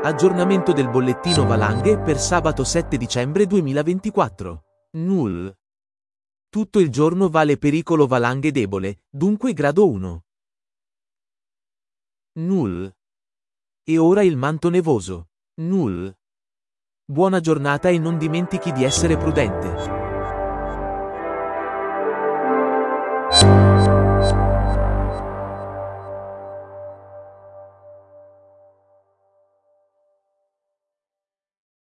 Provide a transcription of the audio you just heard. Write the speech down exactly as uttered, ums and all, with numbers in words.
Aggiornamento del bollettino valanghe per sabato sette dicembre duemilaventiquattro. Null. Tutto il giorno vale pericolo valanghe debole, dunque grado uno. Null. E ora il manto nevoso. Null. Buona giornata e non dimentichi di essere prudente.